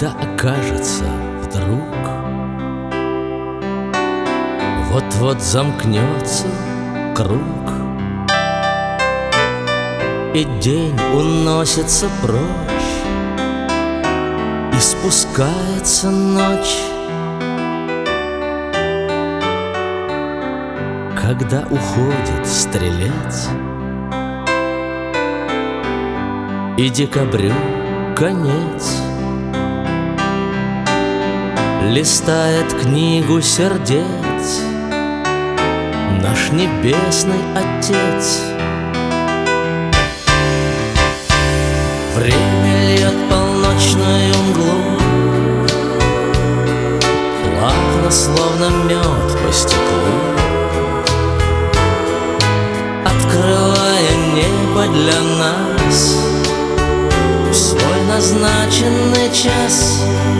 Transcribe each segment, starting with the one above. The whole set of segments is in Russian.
Когда окажется вдруг вот-вот замкнется круг, и день уносится прочь, и спускается ночь, когда уходит стрелец, и декабрю конец, листает книгу сердец наш небесный Отец. Время льет полночную мглу, плавно, словно мед по стеклу, открывая небо для нас в свой назначенный час.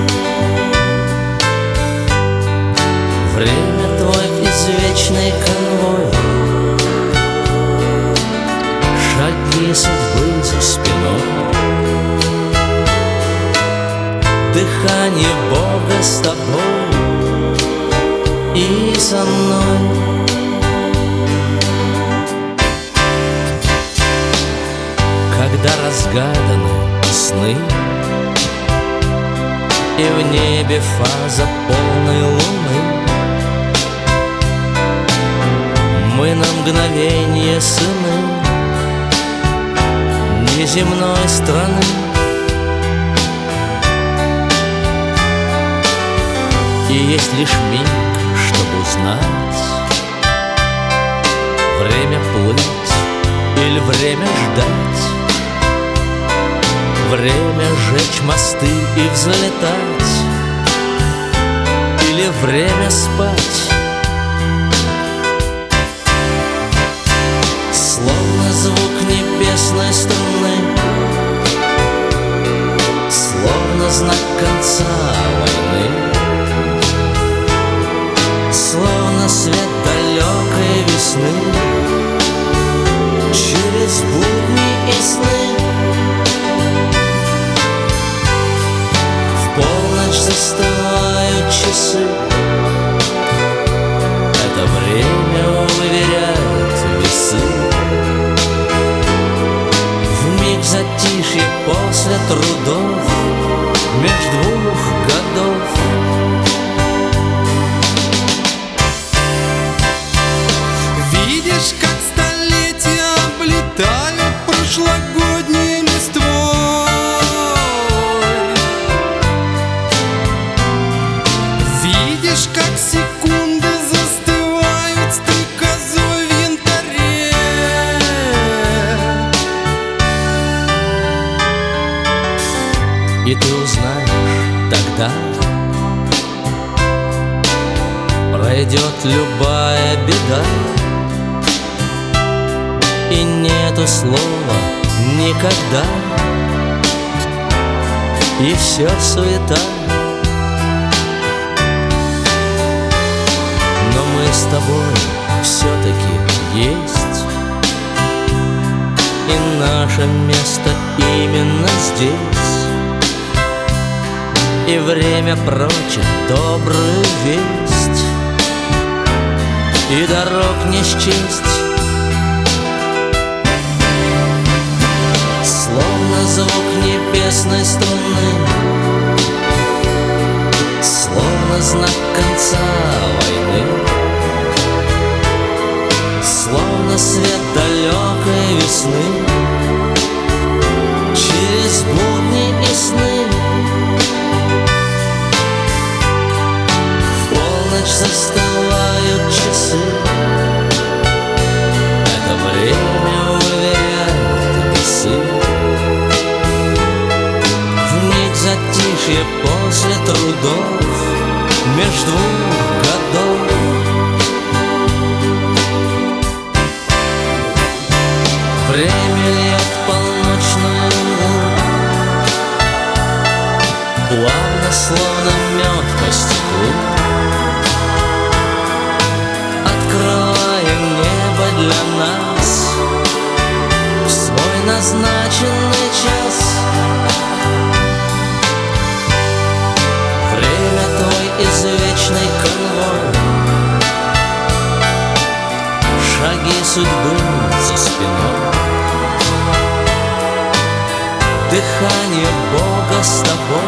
Время твой извечный конвой, шаги судьбы за спиной, дыхание Бога с тобой и со мной. Когда разгаданы сны, и в небе фаза полной луны, мы на мгновенье сыны неземной страны. И есть лишь миг, чтобы узнать, время плыть или время ждать, время сжечь мосты и взлетать, или время спать. Словно звук небесной струны, словно знак конца войны, словно свет далекой весны, через будни и сны. В полночь застывают часы, это время уверяет весы. Вмиг затишье после трудов меж двух годов. Видишь, как столетия облетают прошлогодней листвой. Видишь, как секунды застывают стрекозой в янтаре. И ты узнаешь тогда, пройдет любая беда, и нету слова никогда, и все суета. Но мы с тобой все-таки есть, и наше место именно здесь. И время прочит добрую весть, и дорог не счесть. Словно звук небесной струны, словно знак конца войны, словно свет далекой весны, через будни и сны. В полночь застывают часы, это время уверяет весы. Вмиг затишье после трудов меж двух годов. Время льет полночную мглу, плавно, словно мед по стеклу, открывая небо для нас в свой назначенный час. судьбы за спиной. Дыхание Бога с тобой